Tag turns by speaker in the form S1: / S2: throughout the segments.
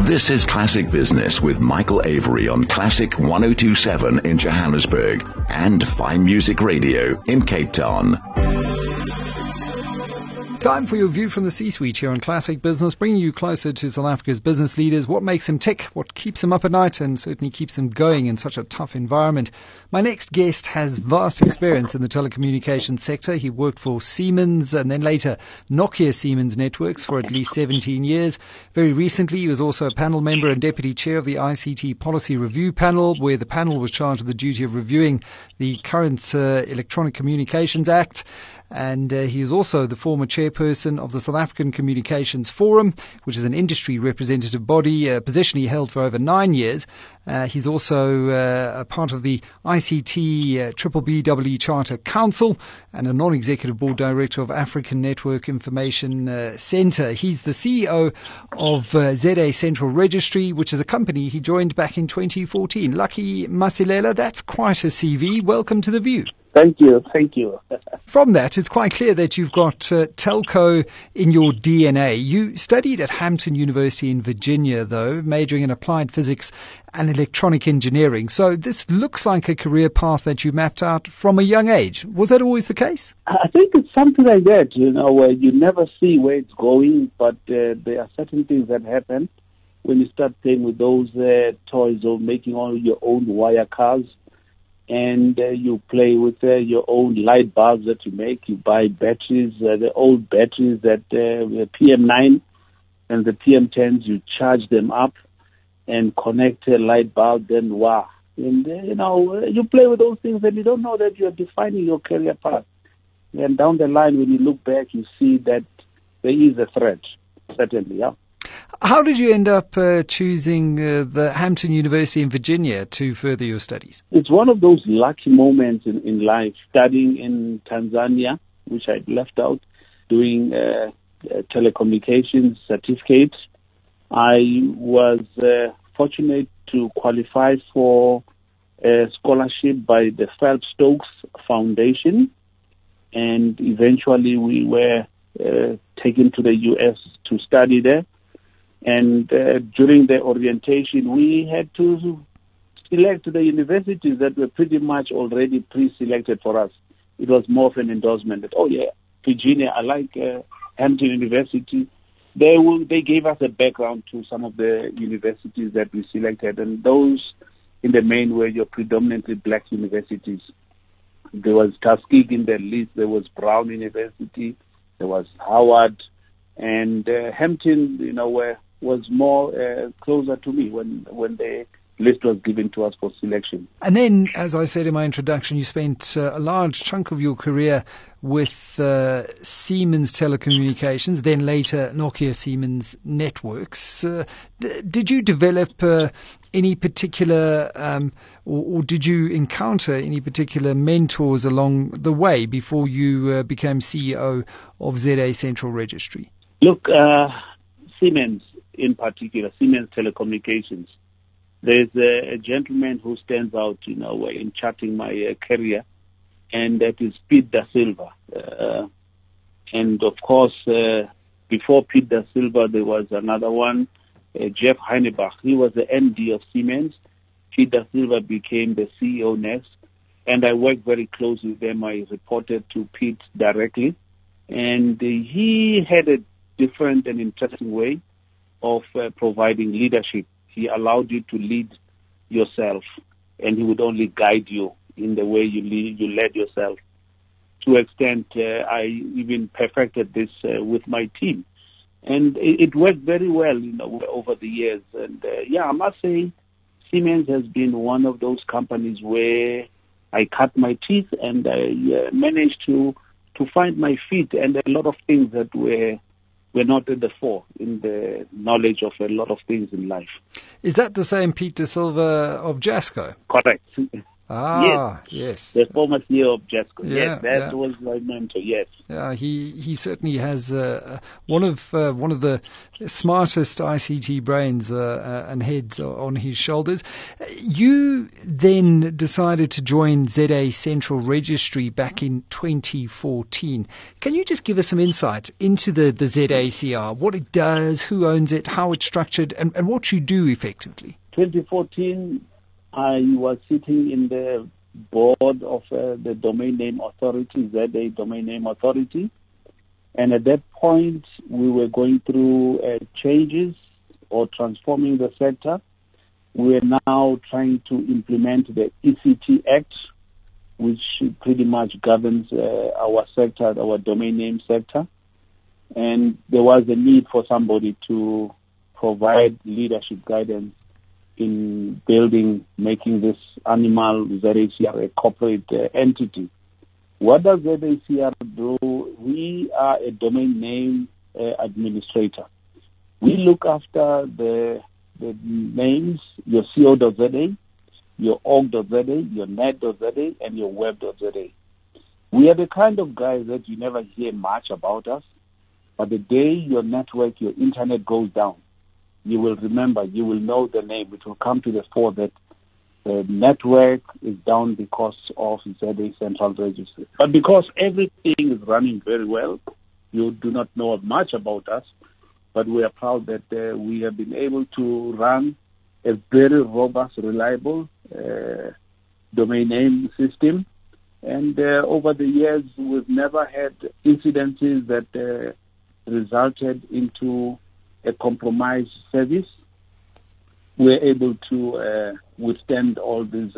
S1: This is Classic Business with Michael Avery on Classic 102.7 in Johannesburg and Fine Music Radio in Cape Town.
S2: Time for your view from the C-suite here on Classic Business, bringing you closer to South Africa's business leaders, what makes them tick, what keeps them up at night, and certainly keeps them going in such a tough environment. My next guest has vast experience in the telecommunications sector. He worked for Siemens and then later Nokia Siemens Networks for at least 17 years. Very recently, he was also a panel member and deputy chair of the ICT Policy Review Panel, where the panel was charged with the duty of reviewing the current Electronic Communications Act. And he is also the former chairperson of the South African Communications Forum, which is an industry representative body, a position he held for over 9 years. He's also a part of the ICT BBBEE Charter Council and a non-executive board director of African Network Information Centre. He's the CEO of ZA Central Registry, which is a company he joined back in 2014. Lucky Masilela, that's quite a CV. Welcome to The View.
S3: Thank you.
S2: From that, it's quite clear that you've got telco in your DNA. You studied at Hampton University in Virginia, though, majoring in applied physics and electronic engineering. So this looks like a career path that you mapped out from a young age. Was that always the case?
S3: I think it's something like that, where you never see where it's going, but there are certain things that happen when you start playing with those toys or making all your own wire cars. And you play with your own light bulbs that you make. You buy batteries, the old batteries that PM9 and the PM10s, you charge them up and connect a light bulb, then wow. And, you play with those things and you don't know that you're defining your career path. And down the line, when you look back, you see that there is a threat, certainly, yeah.
S2: How did you end up choosing the Hampton University in Virginia to further your studies?
S3: It's one of those lucky moments in life, studying in Tanzania, which I left out, doing telecommunications certificate. I was fortunate to qualify for a scholarship by the Phelps Stokes Foundation, and eventually we were taken to the U.S. to study there. And during the orientation, we had to select the universities that were pretty much already pre-selected for us. It was more of an endorsement that, Virginia, I like Hampton University. They gave us a background to some of the universities that we selected, and those in the main were your predominantly black universities. There was Tuskegee in the list, there was Brown University, there was Howard, and Hampton, was more closer to me when the list was given to us for selection.
S2: And then, as I said in my introduction, you spent a large chunk of your career with Siemens Telecommunications, then later Nokia Siemens Networks. Did you develop any particular, or did you encounter any particular mentors along the way before you became CEO of ZA Central Registry?
S3: Look, Siemens in particular, Siemens Telecommunications, there's a gentleman who stands out, in charting my career, and that is Pete Da Silva. And of course, before Pete Da Silva, there was another one, Jeff Heinebach. He was the MD of Siemens. Pete Da Silva became the CEO next, and I worked very closely with them. I reported to Pete directly, and he had a different and interesting way of providing leadership. He allowed you to lead yourself, and he would only guide you in the way you led yourself. To an extent, I even perfected this with my team. And it worked very well, over the years. And I must say, Siemens has been one of those companies where I cut my teeth and I managed to find my feet, and a lot of things that were not at the fore in the knowledge of a lot of things in life.
S2: Is that the same Pete Da Silva of Jasco?
S3: Correct.
S2: Yes.
S3: The former CEO of JESCO.
S2: Yeah,
S3: Yes, that was my mentor. Yes.
S2: He certainly has one of the smartest ICT brains and heads on his shoulders. You then decided to join ZA Central Registry back in 2014. Can you just give us some insight into the ZACR, what it does, who owns it, how it's structured, and what you do effectively?
S3: 2014, I was sitting in the board of the Domain Name Authority, ZA Domain Name Authority. And at that point, we were going through changes or transforming the sector. We are now trying to implement the ECT Act, which pretty much governs our sector, our domain name sector. And there was a need for somebody to provide leadership guidance in making this animal ZACR a corporate entity. What does ZACR do? We are a domain name administrator. We look after the names, your co.za, your org.za, your net.za, and your web.za. We are the kind of guys that you never hear much about us, but the day your network, your internet goes down, you will remember, you will know the name. It will come to the fore that the network is down because of ZA Central Registry. But because everything is running very well, you do not know much about us, but we are proud that we have been able to run a very robust, reliable domain name system. And over the years, we've never had incidences that resulted into a compromised service. We're able to withstand all these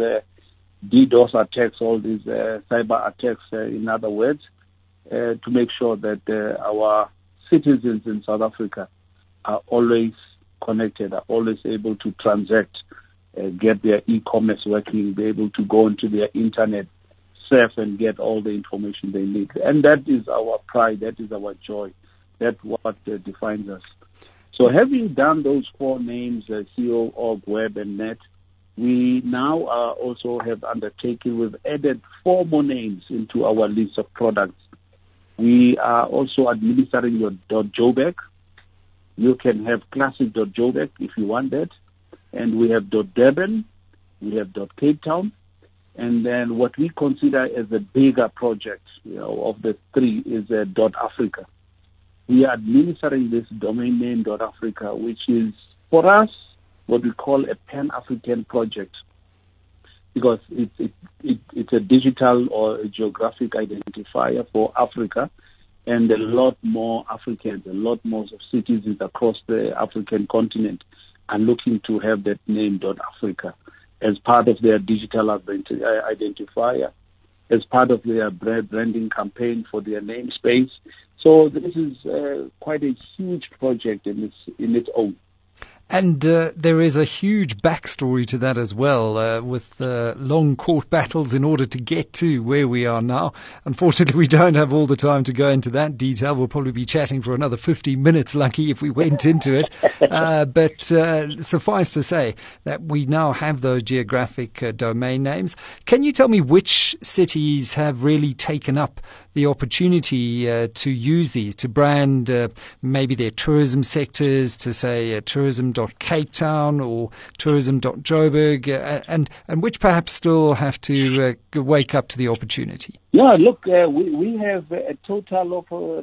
S3: DDoS attacks, all these cyber attacks, in other words, to make sure that our citizens in South Africa are always connected, are always able to transact, get their e-commerce working, be able to go into their internet, surf and get all the information they need. And that is our pride, that is our joy, that's what defines us. So having done those four names, CO, org, web, and net, we now also have undertaken, we've added 4 more names into our list of products. We are also administering your .joburg. You can have classic.joburg if you want that. And we have .durban, we have .cape town, and then what we consider as a bigger project, of the 3 is .africa. We are administering this domain name .africa, which is, for us, what we call a Pan-African project, because it's a digital or a geographic identifier for Africa, and a lot more Africans, a lot more citizens across the African continent are looking to have that name .africa as part of their digital identifier, as part of their branding campaign for their namespace. So this is quite a huge project in its own.
S2: And there is a huge backstory to that as well, with long court battles in order to get to where we are now. Unfortunately, we don't have all the time to go into that detail. We'll probably be chatting for another 15 minutes, lucky if we went into it. But suffice to say that we now have those geographic domain names. Can you tell me which cities have really taken up the opportunity to use these, to brand maybe their tourism sectors, to say tourism.Cape Town or tourism.Joburg, and which perhaps still have to wake up to the opportunity?
S3: Yeah, look, we have a total of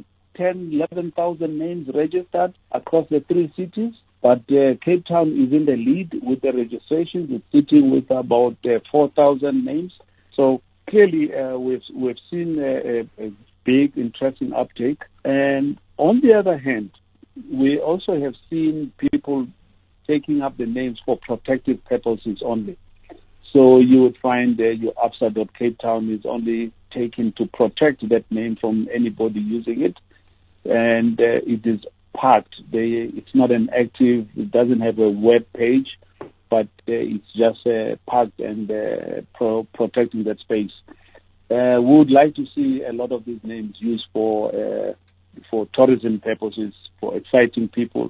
S3: 11,000 names registered across the 3 cities, but Cape Town is in the lead with the registrations. It's sitting with about 4,000 names. So clearly, we've seen a big, interesting uptake. And on the other hand, we also have seen people taking up the names for protective purposes only. So you would find your Absa.Cape Town is only taken to protect that name from anybody using it. And it is parked. It's not an active, it doesn't have a web page, but it's just parked and protecting that space. We would like to see a lot of these names used for tourism purposes, for exciting people.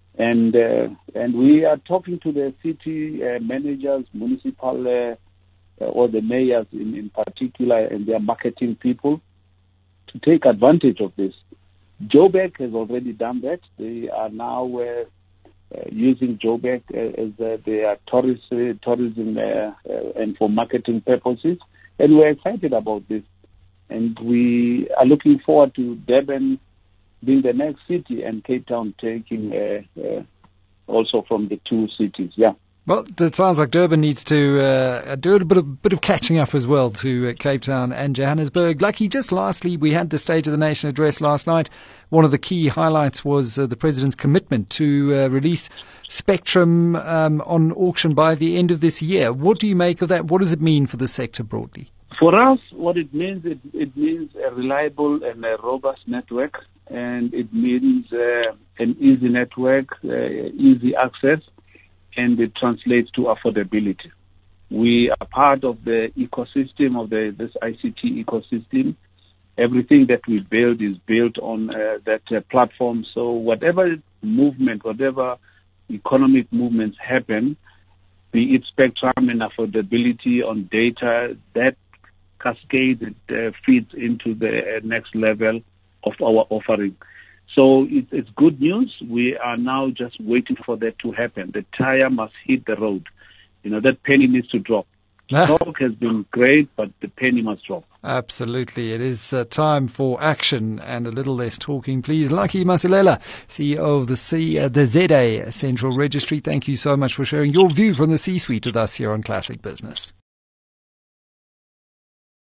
S3: And we are talking to the city managers, municipal or the mayors in particular and their marketing people to take advantage of this. Joburg has already done that. They are now using Joburg as their tourism and for marketing purposes. And we're excited about this. And we are looking forward to Durban being the next city and Cape Town taking also from the two cities. Yeah.
S2: Well, it sounds like Durban needs to do a bit of catching up as well to Cape Town and Johannesburg. Lucky, just lastly, we had the State of the Nation address last night. One of the key highlights was the President's commitment to release spectrum on auction by the end of this year. What do you make of that? What does it mean for the sector broadly?
S3: For us, what it means, it means a reliable and a robust network, and it means an easy network, easy access, and it translates to affordability. We are part of the ecosystem of this ICT ecosystem. Everything that we build is built on that platform. So whatever movement, whatever economic movements happen, be it spectrum and affordability on data, that cascades, it feeds into the next level of our offering. So it's good news. We are now just waiting for that to happen. The tire must hit the road. That penny needs to drop. Talk has been great, but the penny must drop.
S2: Absolutely. It is time for action and a little less talking, please. Lucky Masilela, CEO of the ZA Central Registry, thank you so much for sharing your view from the C-suite with us here on Classic Business.